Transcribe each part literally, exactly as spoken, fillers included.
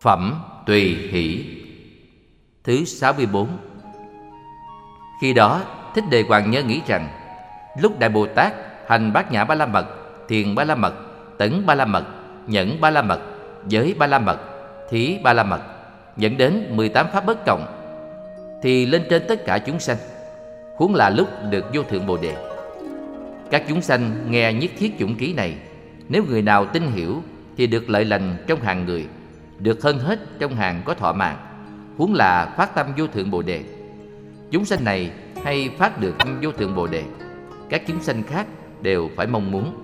Phẩm Tùy Hỷ. Thứ sáu mươi bốn. Khi đó Thích Đề Hoàng Nhân nghĩ rằng lúc Đại Bồ Tát hành Bát Nhã Ba La Mật, Thiền Ba La Mật, Tấn Ba La Mật, Nhẫn Ba La Mật, Giới Ba La Mật, Thí Ba La Mật, dẫn đến mười tám pháp bất cộng, thì lên trên tất cả chúng sanh, huống là lúc được vô thượng Bồ Đề. Các chúng sanh nghe nhất thiết chủng ký này, nếu người nào tin hiểu thì được lợi lành trong hàng người, được hơn hết trong hàng có thọ mạng, huống là phát tâm vô thượng Bồ Đề. Chúng sanh này hay phát được tâm vô thượng Bồ Đề, các chúng sanh khác đều phải mong muốn.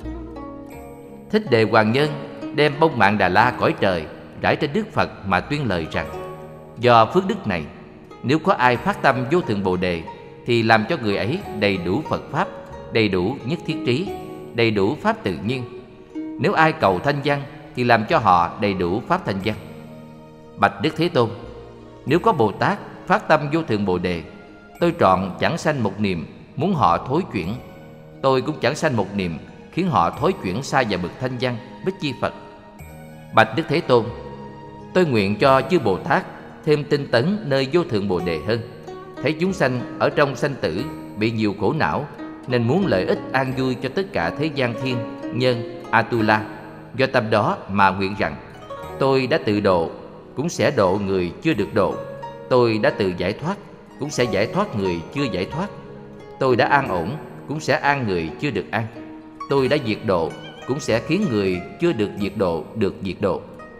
Thích Đề Hoàng Nhân đem bông mạng Đà La cõi trời rải trên Đức Phật mà tuyên lời rằng: do phước đức này, nếu có ai phát tâm vô thượng Bồ Đề thì làm cho người ấy đầy đủ Phật Pháp, đầy đủ nhất thiết trí, đầy đủ Pháp tự nhiên. Nếu ai cầu thanh văn thì làm cho họ đầy đủ Pháp thanh văn. Bạch Đức Thế Tôn, nếu có Bồ Tát phát tâm vô thượng Bồ Đề, tôi trọn chẳng sanh một niệm muốn họ thối chuyển. Tôi cũng chẳng sanh một niệm khiến họ thối chuyển xa vào bậc thanh văn Bích Chi Phật. Bạch Đức Thế Tôn, tôi nguyện cho chư Bồ Tát thêm tinh tấn nơi vô thượng Bồ Đề hơn. Thấy chúng sanh ở trong sanh tử bị nhiều khổ não, nên muốn lợi ích an vui cho tất cả thế gian thiên, nhân, Atula. Do tâm đó mà nguyện rằng tôi đã tự độ, cũng sẽ độ người chưa được độ. Tôi đã tự giải thoát, cũng sẽ giải thoát người chưa giải thoát. Tôi đã an ổn, cũng sẽ an người chưa được an. Tôi đã diệt độ, cũng sẽ khiến người chưa được diệt độ được diệt độ.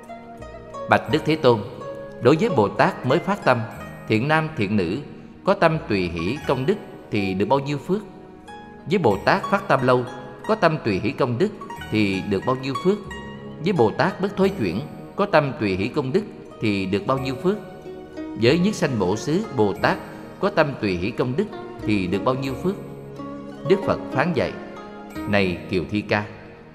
Bạch Đức Thế Tôn, đối với Bồ Tát mới phát tâm, thiện nam thiện nữ, có tâm tùy hỷ công đức thì được bao nhiêu phước? Với Bồ Tát phát tâm lâu, có tâm tùy hỷ công đức thì được bao nhiêu phước? Với Bồ Tát bất thối chuyển, có tâm tùy hỷ công đức thì được bao nhiêu phước? Với nhất sanh bổ xứ Bồ Tát có tâm tùy hỷ công đức thì được bao nhiêu phước? Đức Phật phán dạy: này Kiều Thi Ca,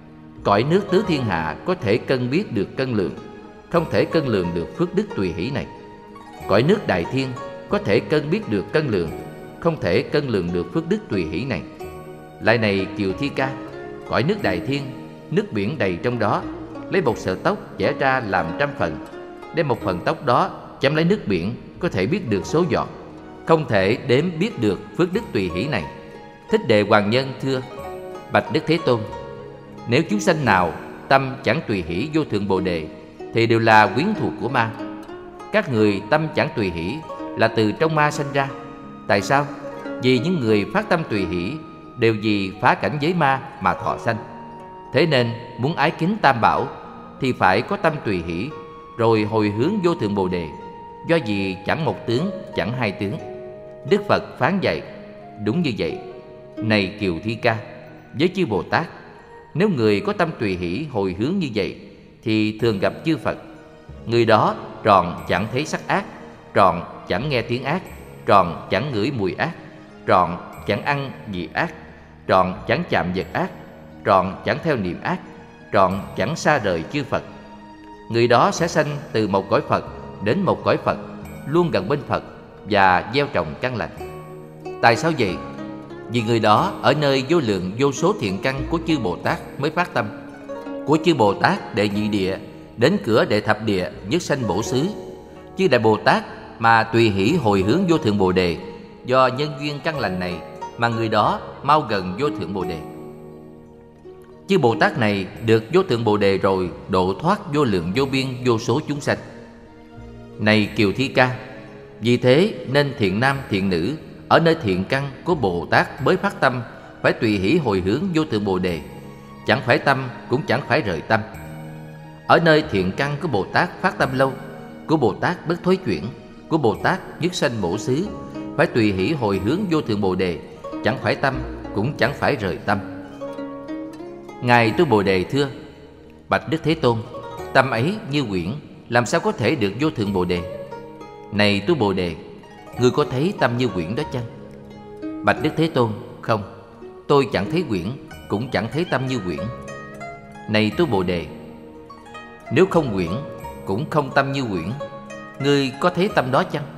cõi nước tứ thiên hạ có thể cân biết được cân lượng, không thể cân lượng được phước đức tùy hỷ này. Cõi nước Đại Thiên có thể cân biết được cân lượng, không thể cân lượng được phước đức tùy hỷ này. Lại này Kiều Thi Ca, cõi nước Đại Thiên, nước biển đầy trong đó, lấy một sợi tóc vẽ ra làm trăm phần, đem một phần tóc đó chấm lấy nước biển, có thể biết được số giọt, không thể đếm biết được phước đức tùy hỷ này. Thích Đề Hoàng Nhân thưa: bạch Đức Thế Tôn, nếu chúng sanh nào tâm chẳng tùy hỷ vô thượng Bồ Đề thì đều là quyến thuộc của ma. Các người tâm chẳng tùy hỷ là từ trong ma sanh ra. Tại sao? Vì những người phát tâm tùy hỷ đều vì phá cảnh giới ma mà thọ sanh. Thế nên muốn ái kính Tam Bảo thì phải có tâm tùy hỷ, rồi hồi hướng vô thượng Bồ Đề. Do vì chẳng một tướng, chẳng hai tướng. Đức Phật phán dạy: đúng như vậy. Này Kiều Thi Ca, với chư Bồ Tát, nếu người có tâm tùy hỷ hồi hướng như vậy thì thường gặp chư Phật. Người đó tròn chẳng thấy sắc ác, tròn chẳng nghe tiếng ác, tròn chẳng ngửi mùi ác, tròn chẳng ăn gì ác, tròn chẳng chạm vật ác, tròn chẳng theo niệm ác, tròn chẳng xa rời chư Phật. Người đó sẽ sanh từ một cõi Phật đến một cõi Phật, luôn gần bên Phật và gieo trồng căn lành. Tại sao vậy? Vì người đó ở nơi vô lượng vô số thiện căn của chư Bồ Tát mới phát tâm. Của chư Bồ Tát đệ nhị địa đến cửa đệ thập địa nhất sanh bổ xứ, chư Đại Bồ Tát mà tùy hỷ hồi hướng vô thượng Bồ Đề, do nhân duyên căn lành này mà người đó mau gần vô thượng Bồ Đề. Chư Bồ Tát này được vô thượng Bồ Đề rồi độ thoát vô lượng vô biên vô số chúng sanh. Này Kiều Thi Ca, vì thế nên thiện nam thiện nữ ở nơi thiện căn của Bồ Tát mới phát tâm phải tùy hỷ hồi hướng vô thượng Bồ Đề, chẳng phải tâm cũng chẳng phải rời tâm. Ở nơi thiện căn của Bồ Tát phát tâm lâu, của Bồ Tát bất thối chuyển, của Bồ Tát nhất sanh bổ xứ, phải tùy hỷ hồi hướng vô thượng Bồ Đề, chẳng phải tâm cũng chẳng phải rời tâm. Ngài Tu Bồ Đề thưa: bạch Đức Thế Tôn, tâm ấy như quyển, làm sao có thể được vô thượng Bồ Đề? Này Tu Bồ Đề, ngươi có thấy tâm như quyển đó chăng? Bạch Đức Thế Tôn, không, tôi chẳng thấy quyển, cũng chẳng thấy tâm như quyển. Này Tu Bồ Đề, nếu không quyển, cũng không tâm như quyển, ngươi có thấy tâm đó chăng?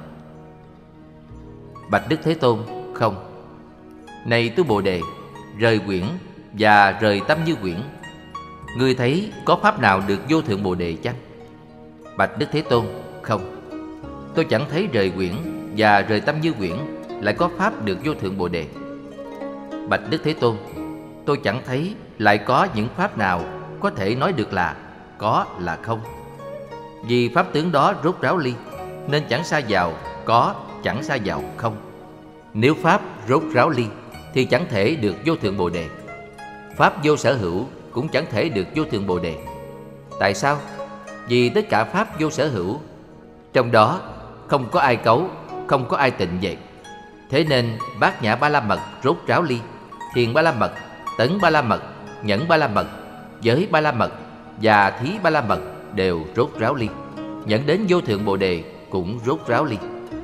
Bạch Đức Thế Tôn, không. Này Tu Bồ Đề, rời quyển và rời tâm như quyển, ngươi thấy có pháp nào được vô thượng Bồ Đề chăng? Bạch Đức Thế Tôn, không. Tôi chẳng thấy rời quyển và rời tâm như quyển lại có pháp được vô thượng Bồ Đề. Bạch Đức Thế Tôn, tôi chẳng thấy lại có những pháp nào có thể nói được là có là không. Vì pháp tướng đó rốt ráo ly, nên chẳng sa vào có, chẳng sa vào không. Nếu pháp rốt ráo ly thì chẳng thể được vô thượng Bồ Đề. Pháp vô sở hữu cũng chẳng thể được vô thượng Bồ Đề. Tại sao? Vì tất cả pháp vô sở hữu, trong đó không có ai cấu, không có ai tịnh vậy. Thế nên bát nhã ba la mật rốt ráo ly, thiền ba la mật, tấn ba la mật, nhẫn ba la mật, giới ba la mật và thí ba la mật đều rốt ráo ly, dẫn đến vô thượng Bồ Đề cũng rốt ráo ly.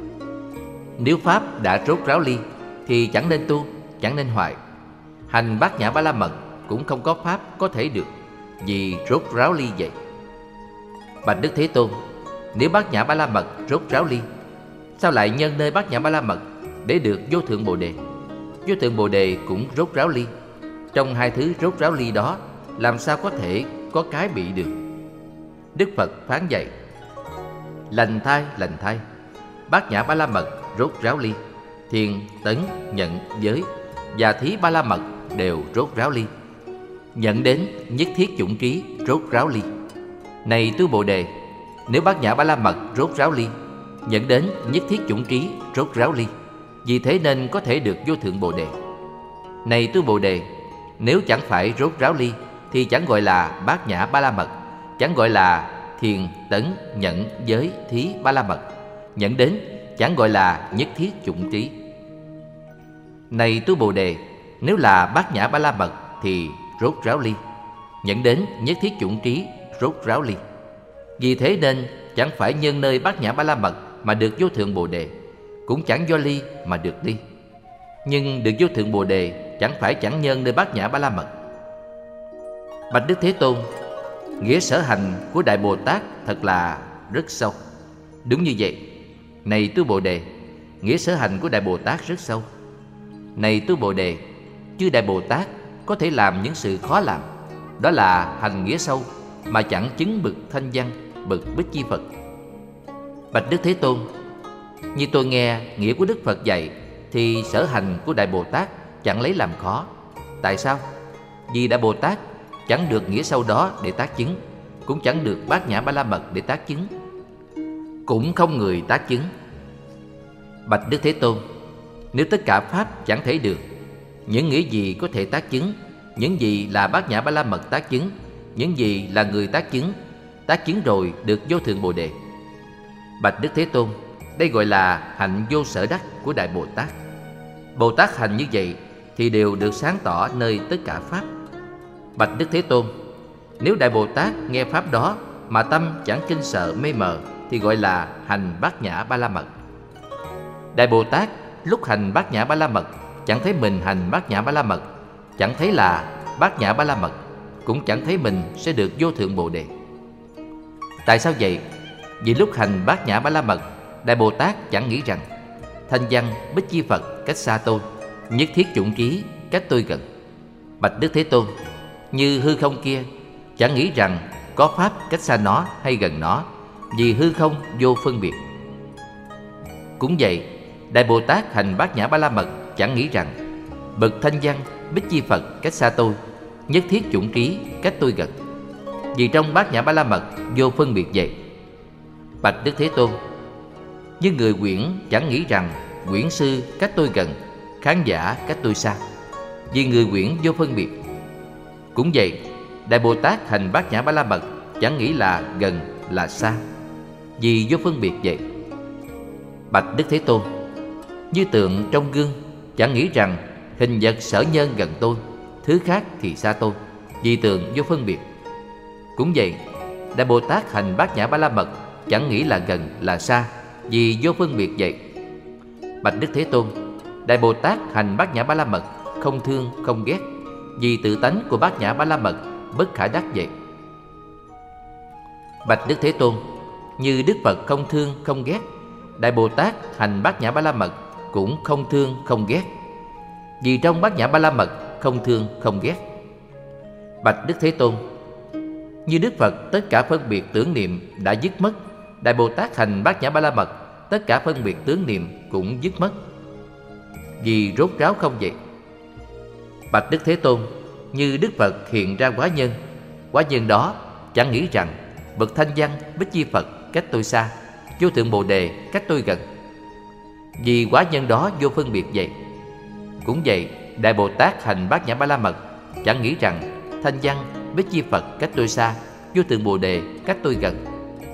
Nếu pháp đã rốt ráo ly thì chẳng nên tu, chẳng nên hoại. Hành bát nhã ba la mật cũng không có pháp có thể được, vì rốt ráo ly vậy. Bạch Đức Thế Tôn, nếu bát nhã ba la mật rốt ráo ly, sao lại nhân nơi bát nhã ba la mật để được vô thượng Bồ Đề? Vô thượng Bồ Đề cũng rốt ráo ly. Trong hai thứ rốt ráo ly đó, làm sao có thể có cái bị được? Đức Phật phán dạy: lành thai, lành thai, bát nhã ba la mật rốt ráo ly, thiền, tấn, nhận, giới và thí ba la mật đều rốt ráo ly, nhận đến nhất thiết chủng trí rốt ráo ly. Này tu Bồ Đề, nếu bát nhã ba la mật rốt ráo ly, nhận đến nhất thiết chủng trí rốt ráo ly, vì thế nên có thể được vô thượng Bồ Đề. Này tu Bồ Đề, nếu chẳng phải rốt ráo ly thì chẳng gọi là bát nhã ba la mật, chẳng gọi là thiền, tấn, nhận, giới, thí ba la mật, nhận đến chẳng gọi là nhất thiết chủng trí. Này tu Bồ Đề, nếu là bát nhã ba la mật thì rốt ráo ly, nhận đến nhất thiết chủng trí rốt ráo ly. Vì thế nên chẳng phải nhân nơi bát nhã ba la mật mà được vô thượng Bồ Đề, cũng chẳng do ly mà được ly. Nhưng được vô thượng Bồ Đề chẳng phải chẳng nhân nơi bát nhã ba la mật. Bạch Đức Thế Tôn, nghĩa sở hành của Đại Bồ Tát thật là rất sâu. Đúng như vậy. Này tu Bồ Đề, nghĩa sở hành của Đại Bồ Tát rất sâu. Này tu Bồ Đề, chư Đại Bồ Tát có thể làm những sự khó làm, đó là hành nghĩa sâu mà chẳng chứng bậc thanh văn, bậc Bích Chi Phật. Bạch Đức Thế Tôn, như tôi nghe nghĩa của Đức Phật dạy thì sở hành của Đại Bồ Tát chẳng lấy làm khó. Tại sao? Vì Đại Bồ Tát chẳng được nghĩa sâu đó để tác chứng, cũng chẳng được bát nhã ba la mật để tác chứng, cũng không người tác chứng. Bạch Đức Thế Tôn, nếu tất cả pháp chẳng thể được, những nghĩa gì có thể tác chứng, những gì là bát nhã ba la mật tác chứng, những gì là người tác chứng, tác chứng rồi được vô thượng Bồ Đề. Bạch Đức Thế Tôn, đây gọi là hạnh vô sở đắc của Đại Bồ Tát. Bồ Tát hành như vậy thì đều được sáng tỏ nơi tất cả pháp. Bạch Đức Thế Tôn, nếu Đại Bồ Tát nghe pháp đó mà tâm chẳng kinh sợ mê mờ thì gọi là hành bát nhã ba la mật. Đại Bồ Tát lúc hành bát nhã ba la mật chẳng thấy mình hành bát nhã ba la mật, chẳng thấy là bát nhã ba la mật, cũng chẳng thấy mình sẽ được vô thượng Bồ Đề. Tại sao vậy? Vì lúc hành bát nhã ba la mật, Đại Bồ Tát chẳng nghĩ rằng thanh văn Bích Chi Phật cách xa tôi, nhất thiết chủng trí cách tôi gần. Bạch Đức Thế Tôn, như hư không kia, chẳng nghĩ rằng có pháp cách xa nó hay gần nó, vì hư không vô phân biệt. Cũng vậy, Đại Bồ Tát hành bát nhã ba la mật chẳng nghĩ rằng bậc thanh văn Bích Chi Phật cách xa tôi, nhất thiết chủng trí cách tôi gần, vì trong bát nhã ba la mật vô phân biệt vậy. Bạch Đức Thế Tôn, như người quyển chẳng nghĩ rằng quyển sư cách tôi gần, khán giả cách tôi xa, vì người quyển vô phân biệt. Cũng vậy, Đại Bồ Tát hành bát nhã ba la mật chẳng nghĩ là gần là xa, vì vô phân biệt vậy. Bạch Đức Thế Tôn, như tượng trong gương chẳng nghĩ rằng hình vật sở nhân gần tôi, thứ khác thì xa tôi, vì tượng vô phân biệt. Cũng vậy, Đại Bồ Tát hành bát nhã ba la mật chẳng nghĩ là gần là xa, vì vô phân biệt vậy. Bạch Đức Thế Tôn, Đại Bồ Tát hành bát nhã ba la mật không thương không ghét, vì tự tánh của bát nhã ba la mật bất khả đắc vậy. Bạch Đức Thế Tôn, như Đức Phật không thương không ghét, Đại Bồ Tát hành bát nhã ba la mật cũng không thương không ghét, vì trong bát nhã ba la mật không thương không ghét. Bạch Đức Thế Tôn, Như Đức Phật tất cả phân biệt tưởng niệm đã dứt mất, Đại Bồ Tát hành Bát Nhã Ba La Mật tất cả phân biệt tưởng niệm cũng dứt mất. Vì rốt ráo không vậy? Bạch Đức Thế Tôn, như Đức Phật hiện ra quá nhân, quá nhân đó chẳng nghĩ rằng bậc thanh văn Bích Chi Phật cách tôi xa, vô thượng Bồ Đề cách tôi gần. Vì quá nhân đó vô phân biệt vậy. Cũng vậy, Đại Bồ Tát hành Bát Nhã Ba La Mật chẳng nghĩ rằng thanh văn Bích Chi Phật cách tôi xa, vô thượng Bồ Đề cách tôi gần.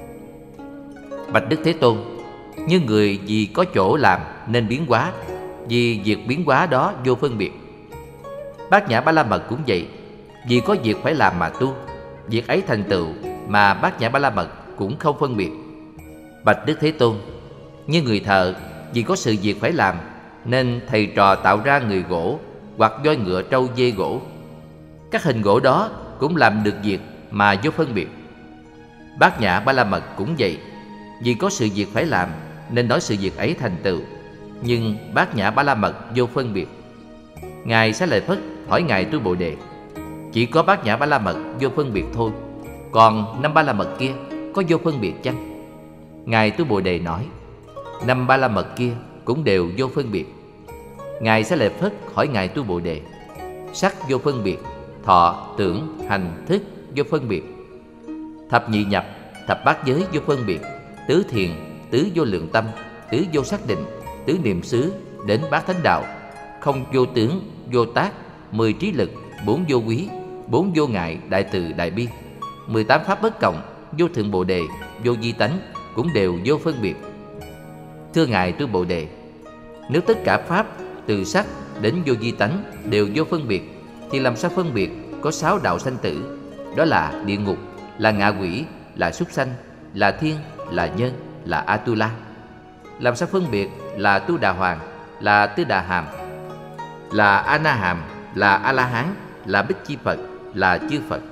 Bạch Đức Thế Tôn, như người vì có chỗ làm nên biến hóa, vì việc biến hóa đó vô phân biệt. Bát Nhã Ba La Mật cũng vậy, vì có việc phải làm mà tu, việc ấy thành tựu mà Bát Nhã Ba La Mật cũng không phân biệt. Bạch Đức Thế Tôn, như người thợ vì có sự việc phải làm nên thầy trò tạo ra người gỗ hoặc voi ngựa trâu dê gỗ. Các hình gỗ đó cũng làm được việc mà vô phân biệt. Bát Nhã Ba La Mật cũng vậy, vì có sự việc phải làm nên nói sự việc ấy thành tựu, nhưng Bát Nhã Ba La Mật vô phân biệt. Ngài Xá Lợi Phất hỏi Ngài Tu Bồ Đề, chỉ có Bát Nhã Ba La Mật vô phân biệt thôi, còn năm Ba La Mật kia có vô phân biệt chăng? Ngài Tu Bồ Đề nói, năm Ba La Mật kia cũng đều vô phân biệt. Ngài Xá Lợi Phất hỏi Ngài Tu Bồ Đề, sắc vô phân biệt, thọ, tưởng, hành, thức vô phân biệt, thập nhị nhập, thập bát giới vô phân biệt, tứ thiền, tứ vô lượng tâm, tứ vô xác định, tứ niệm xứ, đến bát thánh đạo, không vô tướng, vô tác, mười trí lực, bốn vô quý, bốn vô ngại, đại từ đại bi, mười tám pháp bất cộng, vô thượng Bồ Đề, vô vi tánh cũng đều vô phân biệt. Thưa Ngài Tu Bồ Đề, nếu tất cả pháp từ sắc đến vô vi tánh đều vô phân biệt, thì làm sao phân biệt có sáu đạo sanh tử, đó là địa ngục, là ngạ quỷ, là súc sanh, là thiên, là nhân, là Atula? Làm sao phân biệt là Tu Đà Hoàng, là Tư Đà Hàm, là A Na Hàm, là A La Hán, là Bích Chi Phật, là chư Phật?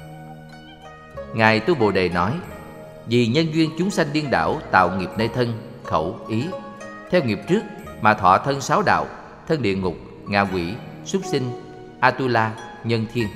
Ngài Tu Bồ Đề nói, vì nhân duyên chúng sanh điên đảo tạo nghiệp nơi thân, khẩu, ý, theo nghiệp trước mà thọ thân sáu đạo, thân địa ngục, ngạ quỷ, súc sinh, Atula, nhân thiên.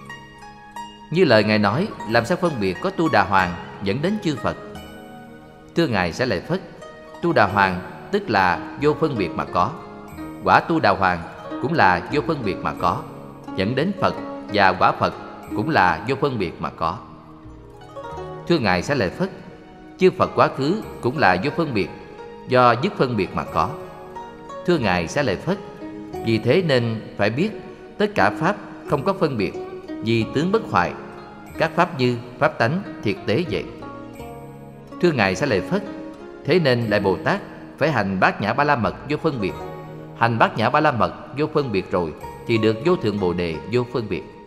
Như lời Ngài nói, làm sao phân biệt có Tu Đà Hoàng dẫn đến chư Phật? Thưa Ngài Xá Lợi Phất, Tu Đà Hoàng tức là vô phân biệt mà có, quả Tu Đà Hoàng cũng là vô phân biệt mà có, dẫn đến Phật và quả Phật cũng là vô phân biệt mà có. Thưa Ngài Xá Lợi Phất, chư Phật quá khứ cũng là vô phân biệt, do dứt phân biệt mà có. Thưa Ngài Xá Lợi Phất, vì thế nên phải biết tất cả pháp không có phân biệt, vì tướng bất hoại, các pháp như pháp tánh thiệt tế vậy. Thưa Ngài Xá Lợi Phất, thế nên Đại Bồ Tát phải hành Bát Nhã Ba La Mật vô phân biệt. Hành Bát Nhã Ba La Mật vô phân biệt rồi thì được vô thượng Bồ Đề vô phân biệt.